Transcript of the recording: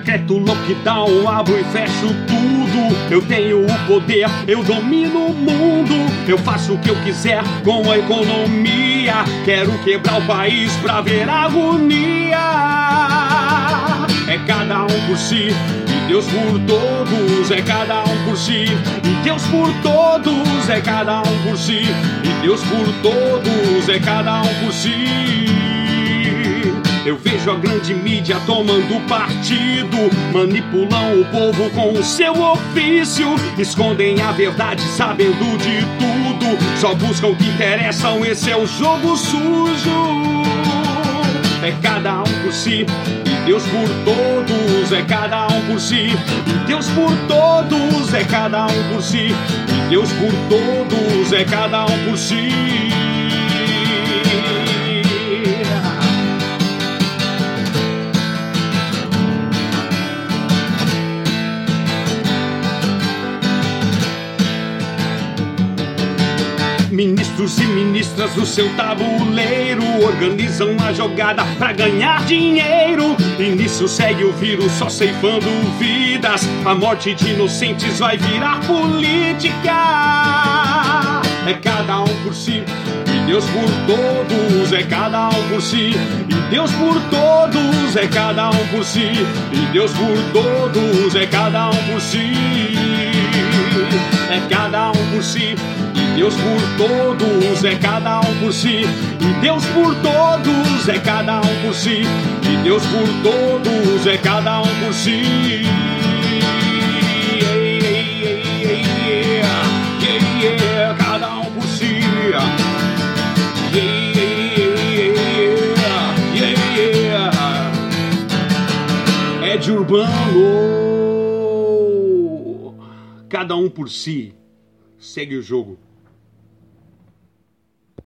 decreto lockdown, abro e fecho tudo. Eu tenho o poder, eu domino o mundo. Eu faço o que eu quiser com a economia. Quero quebrar o país pra ver agonia. É cada um por si e Deus por todos. É cada um por si e Deus por todos. É cada um por si e Deus por todos. É cada um por si. Eu vejo a grande mídia tomando partido, manipulam o povo com o seu ofício, escondem a verdade sabendo de tudo, só buscam o que interessam, esse é o jogo sujo. É cada um por si e Deus por todos. É cada um por si e Deus por todos. É cada um por si e Deus por todos. É cada um por si. Ministros e ministras do seu tabuleiro organizam a jogada pra ganhar dinheiro. E nisso segue o vírus só ceifando vidas. A morte de inocentes vai virar política. É cada um por si e Deus por todos. É cada um por si e Deus por todos. É cada um por si e Deus por todos. É cada um por si. É cada um por si e Deus por todos. É cada um por si e Deus por todos. É cada um por si e Deus por todos. É cada um por si. Cada um por si. Ed Urbano. Cada um por si. Segue o jogo.